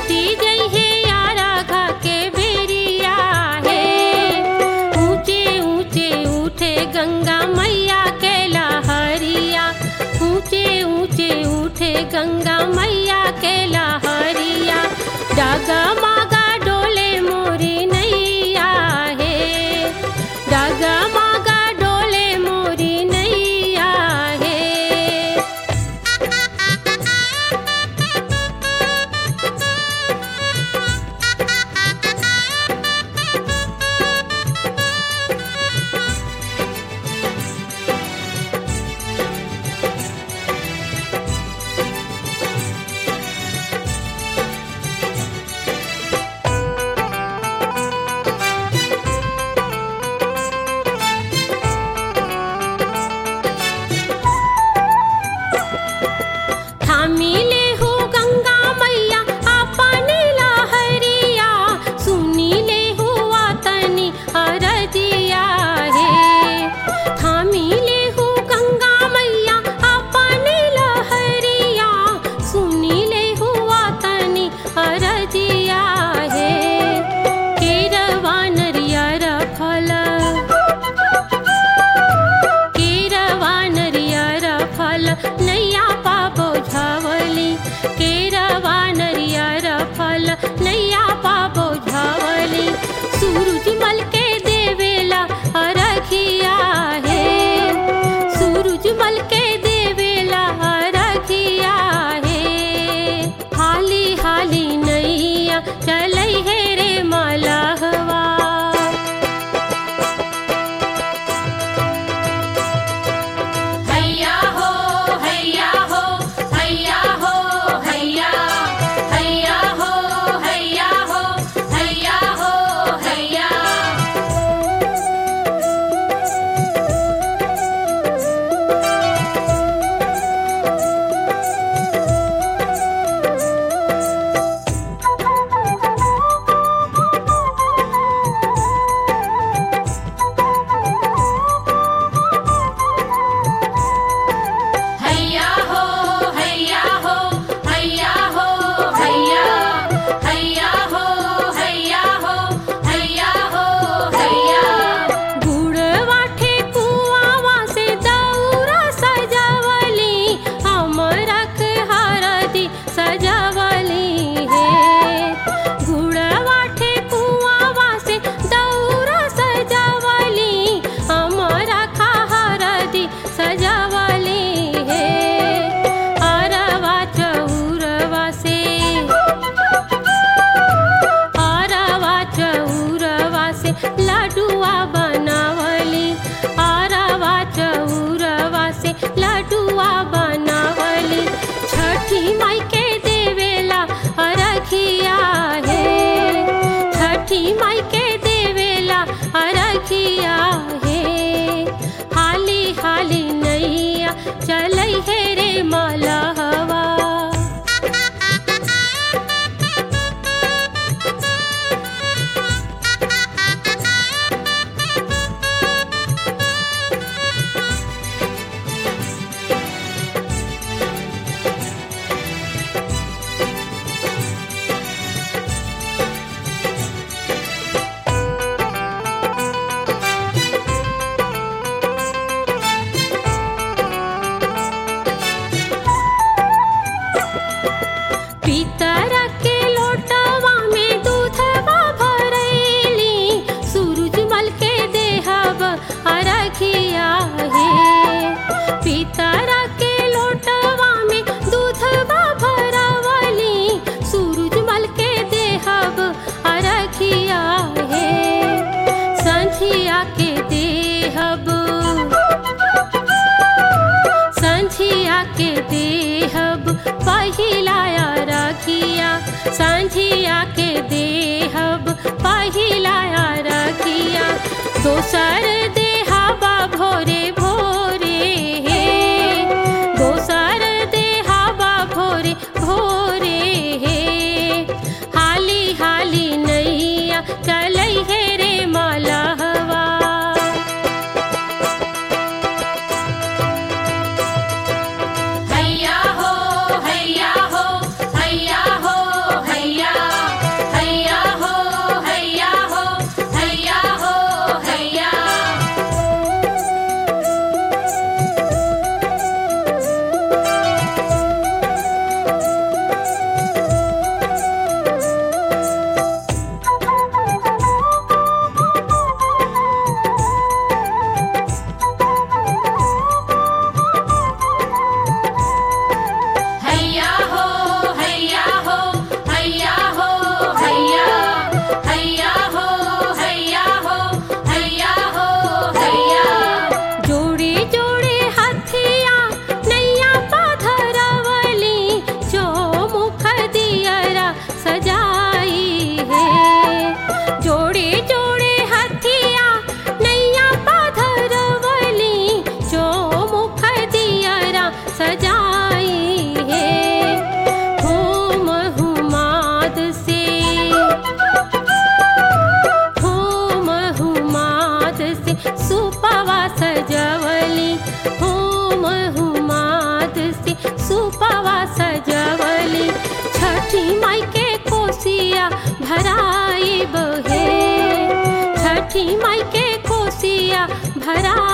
बीती गई है यारा घा के बेरिया है। ऊंचे ऊंचे उठे गंगा मैया के लहरिया, ऊंचे ऊंचे उठे गंगा मैया के लहरिया। डागा मागा डोले मोरी नैया है, डागा मागा डोले मोरी नैया है। थामिले हो गंगा मैया आपने लहरिया, सुनीले हो वातनी अरजिया है। थामिले हो गंगा मैया आपने लहरिया, सुनीले हो वातनी अरजिया है। केरवा नरियर फल, केरवा नरियर फल नैया पाबो झावली, केरवा नरियर फल नैया पाबो झावली। सूरज मल के देवेला अरखिया है, सूरज मल के देवेला अरखिया है। हाली हाली नैया चलै है रे मलहवा, हैया हो हैया हो हैया हो हैया, हैया हो हैया हो हैया हो हैया। हैया हो हैया हो हैया हो हैया, हैया हो हैया हो हैया हो हैया। गुड़वाठे कुआवा से दौरा सजावली, अमरक हरदी सजावली है। गुड़वाठे कुआवा से दौरा सजावली, अमरक हरदी सजावली है। अरवा चौरवा से, अरवा चौरवा से लड्डुआ बनावली, अरवा चौरवा से लड्डुआ बनावली। छठी माई के देवेला अरखिया है, छठी माई के देवेला अरखिया है। हाली हाली नैया चलै है रे मलहवा। पितरा के लोटवा में दूधवा भरैली, सूरज मल के देहब अरखिया है। पितरा के लोटवा में दूधवा भरवली, सूरज मल के देहब अरखिया है। संझिया के देहब, संझिया के देहब पहिला अरखिया, संझिया के देहब पहिला अरखिया। दोसर देहबा भोरे भोरे हे, दोसर देहबा भोरे भोरे हे। हाली हाली नैया चलै है रे मलहवा। हैया हो हैया हो हैया हो हैया। छठी माई के कोसिया भरा